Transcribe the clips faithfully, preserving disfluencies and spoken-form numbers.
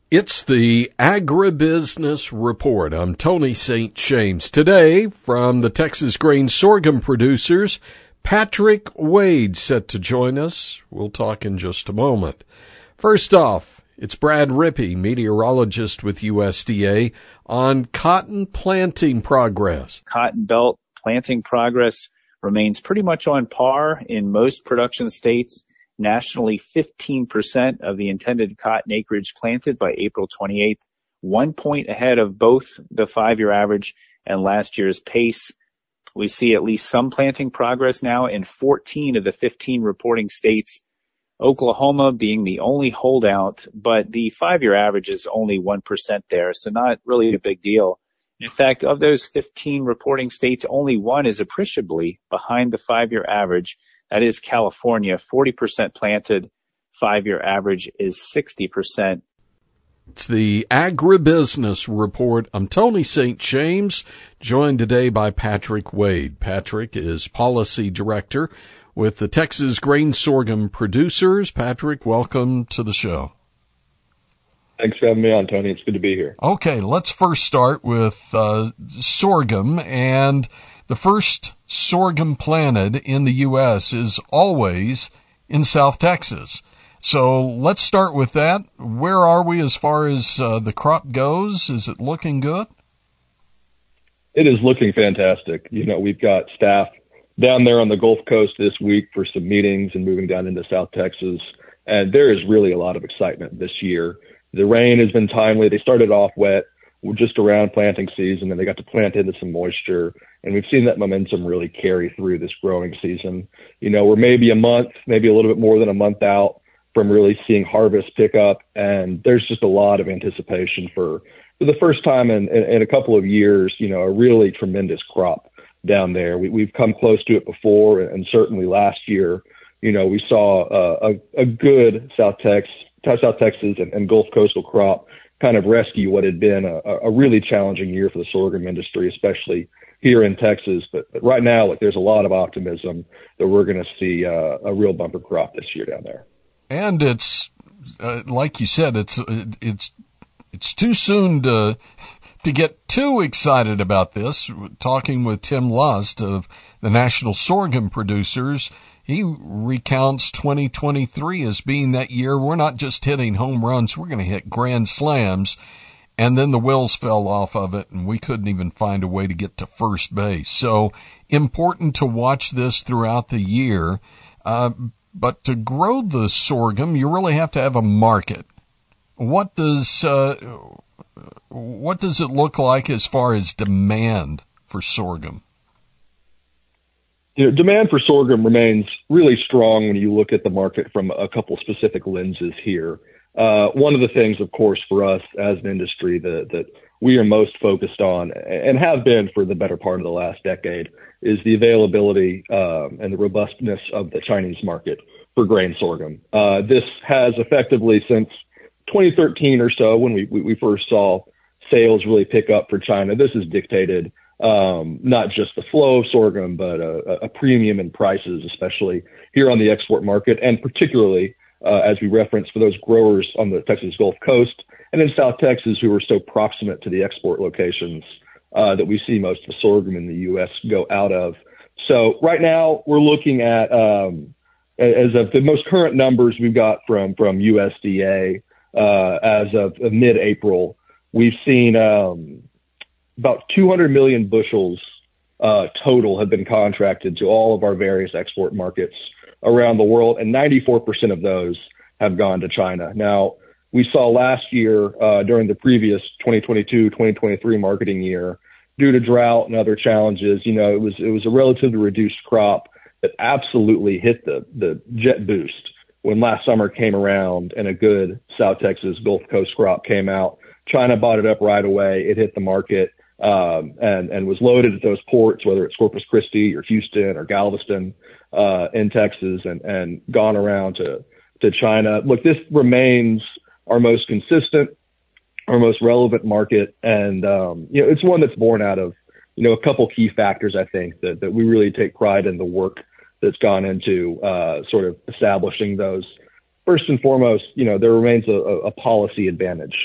It's the Agribusiness Report. I'm Tony Saint James. Today, from the Texas Grain Sorghum Producers, Patrick Wade set to join us. We'll talk in just a moment. First off, it's Brad Rippey, meteorologist with U S D A, on cotton planting progress. Cotton belt planting progress remains pretty much on par in most production states. Nationally, fifteen percent of the intended cotton acreage planted by April twenty-eighth, one point ahead of both the five-year average and last year's pace. We see at least some planting progress now in fourteen of the fifteen reporting states, Oklahoma being the only holdout, but the five-year average is only one percent there, so not really a big deal. In fact, of those fifteen reporting states, only one is appreciably behind the five-year average. That is California, forty percent planted. Five-year average is sixty percent. It's the Agribusiness Report. I'm Tony Saint James, joined today by Patrick Wade. Patrick is Policy Director with the Texas Grain Sorghum Producers. Patrick, welcome to the show. Thanks for having me on, Tony. It's good to be here. Okay, let's first start with uh, sorghum. And the first sorghum planted in the U S is always in South Texas. So let's start with that. Where are we as far as uh, the crop goes? Is it looking good? It is looking fantastic. You know, we've got staff down there on the Gulf Coast this week for some meetings and moving down into South Texas. And there is really a lot of excitement this year. The rain has been timely. They started off wet just around planting season, and they got to plant into some moisture. And we've seen that momentum really carry through this growing season. You know, we're maybe a month, maybe a little bit more than a month out from really seeing harvest pick up. And there's just a lot of anticipation for, for the first time in, in, in a couple of years, you know, a really tremendous crop down there. We, we've come close to it before, and certainly last year, you know, we saw uh, a, a good South Texas, South Texas and, and Gulf Coastal crop kind of rescue what had been a, a really challenging year for the sorghum industry, especially here in Texas. But, but right now, like, there's a lot of optimism that we're going to see uh, a real bumper crop this year down there. And it's, uh, like you said, it's it's it's too soon to to get too excited about this. Talking with Tim Lust of the National Sorghum Producers, he recounts twenty twenty-three as being that year we're not just hitting home runs, we're going to hit grand slams. And then the wheels fell off of it, and we couldn't even find a way to get to first base. So important to watch this throughout the year. Uh, but to grow the sorghum, you really have to have a market. What does uh, what does it look like as far as demand for sorghum? You know, demand for sorghum remains really strong when you look at the market from a couple specific lenses here. Uh, one of the things, of course, for us as an industry that, that we are most focused on and have been for the better part of the last decade is the availability um, and the robustness of the Chinese market for grain sorghum. Uh, this has effectively since twenty thirteen or so, when we, we, we first saw sales really pick up for China, this has dictated um, not just the flow of sorghum, but a, a premium in prices, especially here on the export market, and particularly Uh, as we referenced, for those growers on the Texas Gulf Coast and in South Texas who are so proximate to the export locations uh, that we see most of the sorghum in the U S go out of. So right now we're looking at, um, as of the most current numbers we've got from, from U S D A uh, as of, of mid-April, we've seen um, about two hundred million bushels uh, total have been contracted to all of our various export markets around the world, and ninety-four percent of those have gone to China. Now, we saw last year, uh, during the previous twenty twenty-two twenty twenty-three marketing year, due to drought and other challenges, you know, it was it was a relatively reduced crop that absolutely hit the, the jet boost when last summer came around and a good South Texas Gulf Coast crop came out. China bought it up right away. It hit the market um, and, and was loaded at those ports, whether it's Corpus Christi or Houston or Galveston, uh, in Texas, and, and gone around to, to China. Look, this remains our most consistent, our most relevant market. And, um, you know, it's one that's born out of, you know, a couple key factors, I think, that, that we really take pride in the work that's gone into, uh, sort of establishing those. First and foremost, you know, there remains a, a policy advantage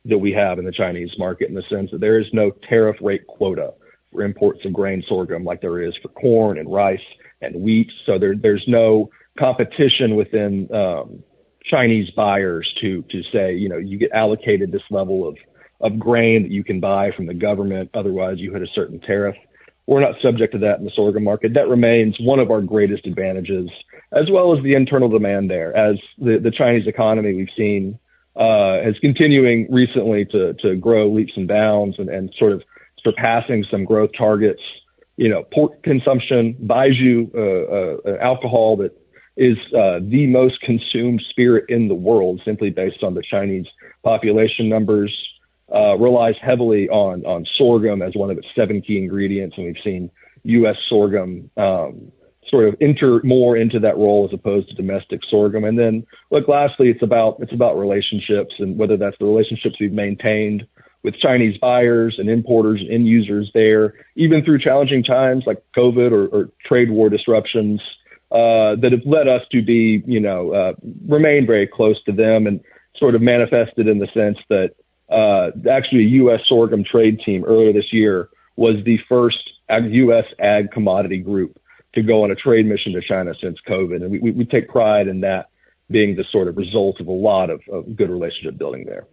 that we have in the Chinese market, in the sense that there is no tariff rate quota for imports of grain sorghum like there is for corn and rice and wheat. So there, there's no competition within um, Chinese buyers to to say, you know, you get allocated this level of, of grain that you can buy from the government. Otherwise, you hit a certain tariff. We're not subject to that in the sorghum market. That remains one of our greatest advantages, as well as the internal demand there. As the, the Chinese economy we've seen uh, is continuing recently to, to grow leaps and bounds and, and sort of surpassing some growth targets. You know, pork consumption, baijiu, uh, uh, alcohol that is uh, the most consumed spirit in the world, simply based on the Chinese population numbers. Uh, relies heavily on, on sorghum as one of its seven key ingredients. And we've seen U S sorghum, um, sort of enter more into that role as opposed to domestic sorghum. And then, look, lastly, it's about, it's about relationships, and whether that's the relationships we've maintained with Chinese buyers and importers and end users there, even through challenging times like COVID or, or trade war disruptions, uh, that have led us to be, you know, uh, remain very close to them, and sort of manifested in the sense that, Uh, actually, a U S sorghum trade team earlier this year was the first U S ag commodity group to go on a trade mission to China since COVID. And we, we take pride in that being the sort of result of a lot of, of good relationship building there.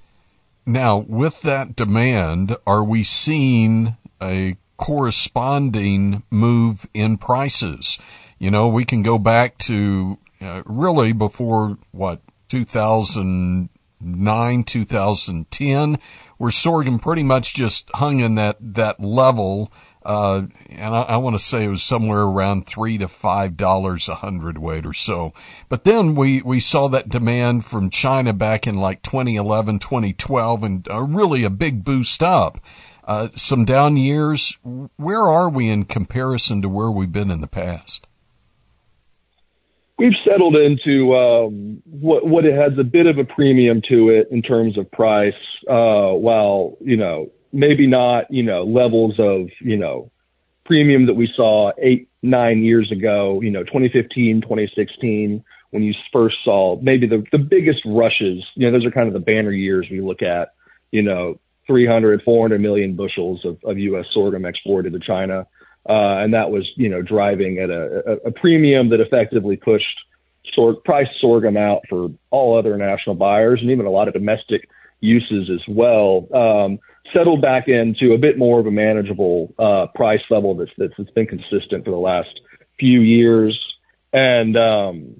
Now, with that demand, are we seeing a corresponding move in prices? You know, we can go back to uh, really before, what, two thousand nine, two thousand ten, where sorghum pretty much just hung in that, that level. Uh, and I, I want to say it was somewhere around three to five dollars a hundredweight or so. But then we, we saw that demand from China back in like twenty eleven, twenty twelve, and uh, really a big boost up. Uh, some down years. Where are we in comparison to where we've been in the past? We've settled into um, what what it has a bit of a premium to it in terms of price, uh, while, you know, maybe not, you know, levels of, you know, premium that we saw eight, nine years ago, you know, twenty fifteen, twenty sixteen, when you first saw maybe the, the biggest rushes. You know, those are kind of the banner years we look at, you know, three hundred, four hundred million bushels of, of U S sorghum exported to China. Uh, and that was, you know, driving at a, a, a premium that effectively pushed sort price sorghum out for all other international buyers and even a lot of domestic uses as well. Um, settled back into a bit more of a manageable uh, price level that's, that's that's been consistent for the last few years. And um,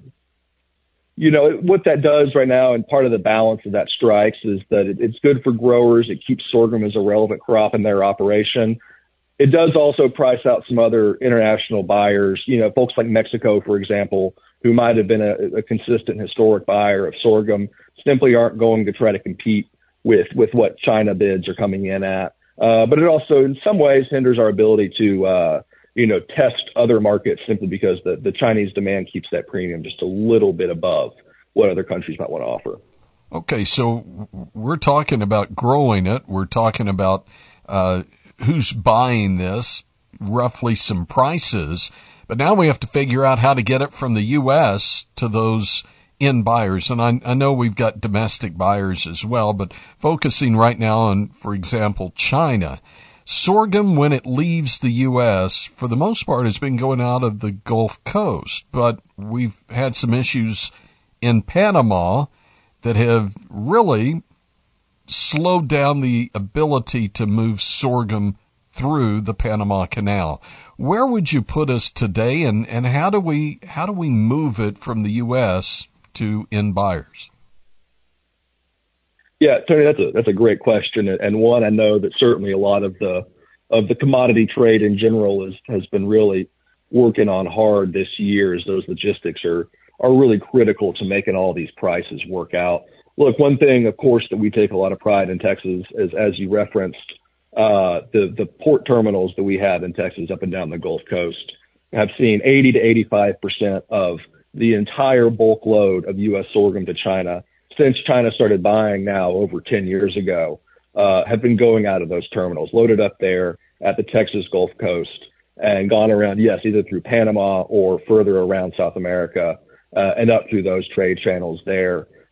you know, what that does right now, and part of the balance of that strikes, is that it, it's good for growers. It keeps sorghum as a relevant crop in their operation. It does also price out some other international buyers, you know, folks like Mexico, for example, who might have been a, a consistent historic buyer of sorghum, simply aren't going to try to compete with, with what China bids are coming in at. Uh, but it also, in some ways, hinders our ability to, uh, you know, test other markets, simply because the, the Chinese demand keeps that premium just a little bit above what other countries might want to offer. Okay, so we're talking about growing it. We're talking about, uh, who's buying this, roughly some prices, but now we have to figure out how to get it from the U S to those end buyers. And I, I know we've got domestic buyers as well, but focusing right now on, for example, China. Sorghum, when it leaves the U S, for the most part, has been going out of the Gulf Coast, but we've had some issues in Panama that have really slowed down the ability to move sorghum through the Panama Canal. Where would you put us today, and, and how do we how do we move it from the U S to end buyers? Yeah, Tony, that's a that's a great question, and one I know that certainly a lot of the of the commodity trade in general is has been really working on hard this year, as those logistics are are really critical to making all these prices work out. Look, one thing, of course, that we take a lot of pride in Texas is, as you referenced, uh, the, the port terminals that we have in Texas up and down the Gulf Coast have seen eighty to eighty-five percent of the entire bulk load of U S sorghum to China since China started buying now over ten years ago, uh, have been going out of those terminals, loaded up there at the Texas Gulf Coast and gone around, yes, either through Panama or further around South America, uh, and up through those trade channels there.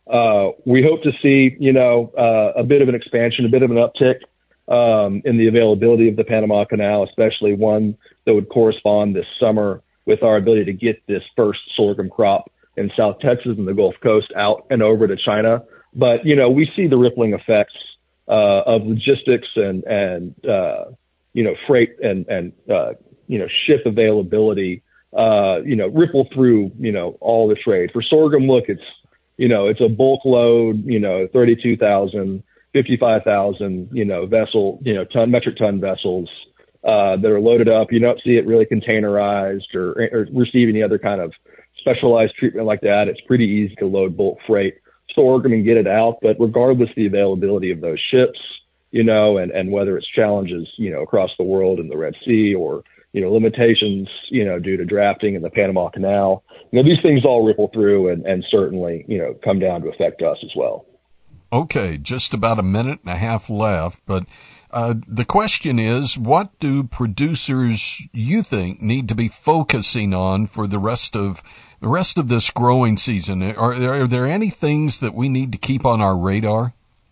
Uh, we hope to see, you know, uh, a bit of an expansion, a bit of an uptick um, in the availability of the Panama Canal, especially one that would correspond this summer with our ability to get this first sorghum crop in South Texas and the Gulf Coast out and over to China. But, you know, we see the rippling effects uh, of logistics and, and uh, you know, freight and, and uh, you know, ship availability, uh, you know, ripple through, you know, all the trade. For sorghum, look, it's, you know, it's a bulk load, you know, thirty-two thousand, fifty-five thousand, you know, vessel, you know, ton, metric ton vessels uh, that are loaded up. You don't see it really containerized or, or receive any other kind of specialized treatment like that. It's pretty easy to load bulk freight sorghum and get it out. But regardless of the availability of those ships, you know, and, and whether it's challenges, you know, across the world in the Red Sea or, you know, limitations, you know, due to drafting in the Panama Canal, you know, these things all ripple through and, and certainly, you know, come down to affect us as well. Okay, just about a minute and a half left, but uh, the question is, what do producers you think need to be focusing on for the rest of the rest of this growing season? Are there, are there any things that we need to keep on our radar?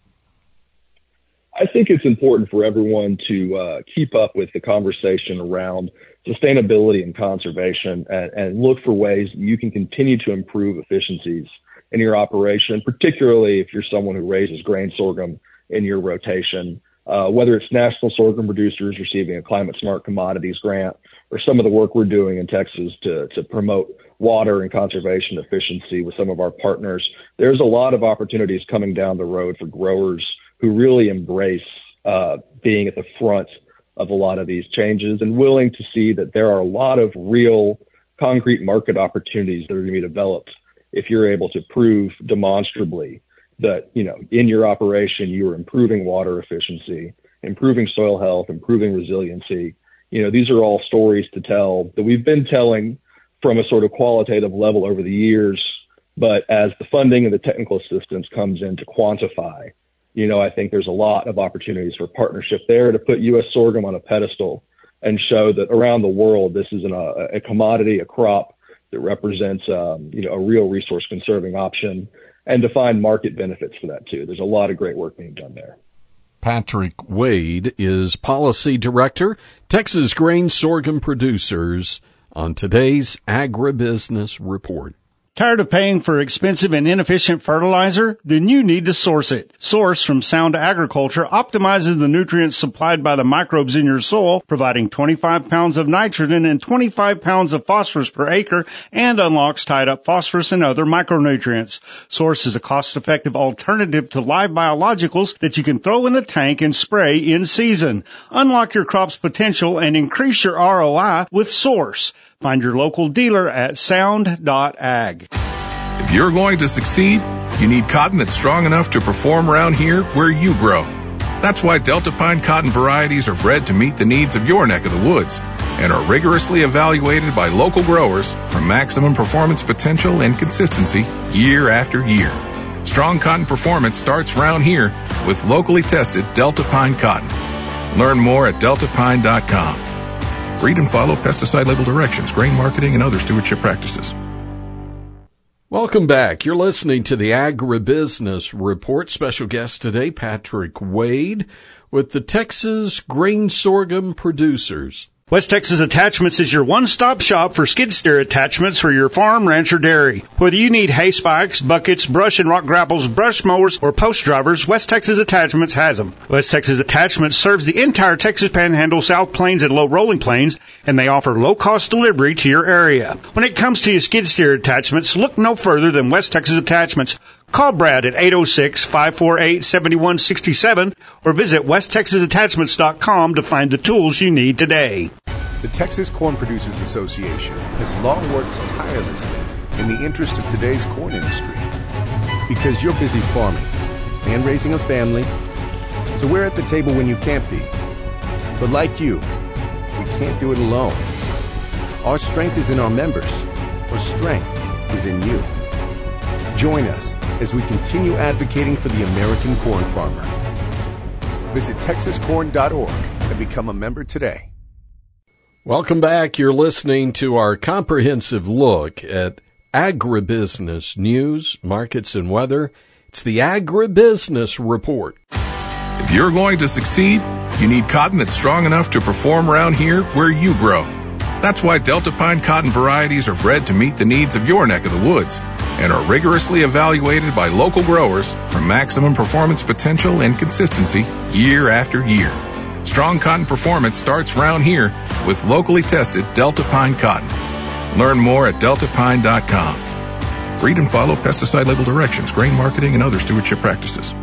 I think it's important for everyone to uh, keep up with the conversation around sustainability and conservation and, and look for ways you can continue to improve efficiencies in your operation, particularly if you're someone who raises grain sorghum in your rotation, uh, whether it's national sorghum producers receiving a Climate Smart Commodities grant or some of the work we're doing in Texas to, to promote water and conservation efficiency with some of our partners. There's a lot of opportunities coming down the road for growers who really embrace uh, being at the front of a lot of these changes and willing to see that there are a lot of real concrete market opportunities that are going to be developed if you're able to prove demonstrably that, you know, in your operation, you are improving water efficiency, improving soil health, improving resiliency. You know, these are all stories to tell that we've been telling from a sort of qualitative level over the years. But as the funding and the technical assistance comes in to quantify, you know, I think there's a lot of opportunities for partnership there to put U S sorghum on a pedestal and show that around the world, this is an, a, a commodity, a crop that represents, um, you know, a real resource conserving option, and to find market benefits for that too. There's a lot of great work being done there. Patrick Wade is Policy Director, Texas Grain Sorghum Producers, on today's Agribusiness Report. Tired of paying for expensive and inefficient fertilizer? Then you need to Source it. Source from Sound Agriculture optimizes the nutrients supplied by the microbes in your soil, providing twenty-five pounds of nitrogen and twenty-five pounds of phosphorus per acre, and unlocks tied up phosphorus and other micronutrients. Source is a cost-effective alternative to live biologicals that you can throw in the tank and spray in season. Unlock your crop's potential and increase your R O I with Source. Find your local dealer at sound dot ag. If you're going to succeed, you need cotton that's strong enough to perform around here where you grow. That's why Delta Pine cotton varieties are bred to meet the needs of your neck of the woods and are rigorously evaluated by local growers for maximum performance potential and consistency year after year. Strong cotton performance starts around here with locally tested Delta Pine cotton. Learn more at delta pine dot com. Read and follow pesticide label directions, grain marketing, and other stewardship practices. Welcome back. You're listening to the Agribusiness Report. Special guest today, Patrick Wade, with the Texas Grain Sorghum Producers. West Texas Attachments is your one-stop shop for skid steer attachments for your farm, ranch, or dairy. Whether you need hay spikes, buckets, brush and rock grapples, brush mowers, or post drivers, West Texas Attachments has them. West Texas Attachments serves the entire Texas Panhandle, South Plains, and Low Rolling Plains, and they offer low-cost delivery to your area. When it comes to your skid steer attachments, look no further than West Texas Attachments. Call Brad at eight oh six, five four eight, seven one six seven or visit west texas attachments dot com to find the tools you need today. The Texas Corn Producers Association has long worked tirelessly in the interest of today's corn industry. Because you're busy farming and raising a family, so we're at the table when you can't be. But like you, we can't do it alone. Our strength is in our members. Our strength is in you. Join us as we continue advocating for the American corn farmer. Visit texas corn dot org and become a member today. Welcome back. You're listening to our comprehensive look at agribusiness news, markets, and weather. It's the Agribusiness Report. If you're going to succeed, you need cotton that's strong enough to perform around here where you grow. That's why Delta Pine cotton varieties are bred to meet the needs of your neck of the woods and are rigorously evaluated by local growers for maximum performance potential and consistency year after year. Strong cotton performance starts round here with locally tested Delta Pine cotton. Learn more at delta pine dot com. Read and follow pesticide label directions, grain marketing, and other stewardship practices.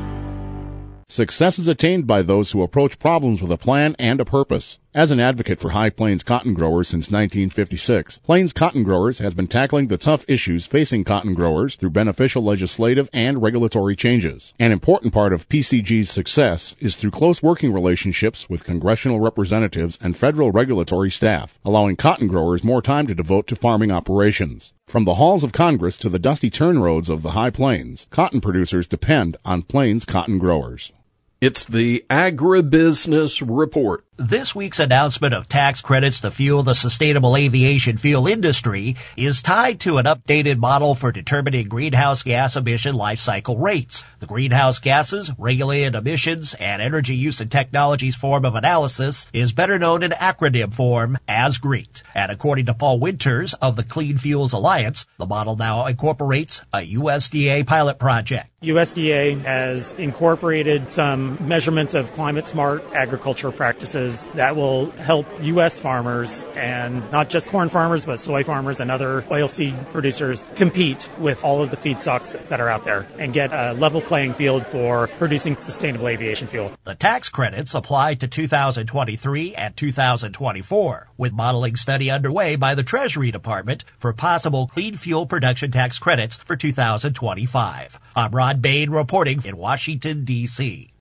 Success is attained by those who approach problems with a plan and a purpose. As an advocate for High Plains cotton growers since nineteen fifty-six, Plains Cotton Growers has been tackling the tough issues facing cotton growers through beneficial legislative and regulatory changes. An important part of P C G's success is through close working relationships with congressional representatives and federal regulatory staff, allowing cotton growers more time to devote to farming operations. From the halls of Congress to the dusty turn roads of the High Plains, cotton producers depend on Plains Cotton Growers. It's the Agribusiness Report. This week's announcement of tax credits to fuel the sustainable aviation fuel industry is tied to an updated model for determining greenhouse gas emission life cycle rates. The greenhouse gases, regulated emissions, and energy use and technologies form of analysis is better known in acronym form as GREET. And according to Paul Winters of the Clean Fuels Alliance, the model now incorporates a U S D A pilot project. U S D A has incorporated some measurements of climate-smart agriculture practices that will help U S farmers, and not just corn farmers, but soy farmers and other oilseed producers, compete with all of the feedstocks that are out there and get a level playing field for producing sustainable aviation fuel. The tax credits apply to two thousand twenty-three and two thousand twenty-four, with modeling study underway by the Treasury Department for possible clean fuel production tax credits for two thousand twenty-five. I'm Rod Bain reporting in Washington, D C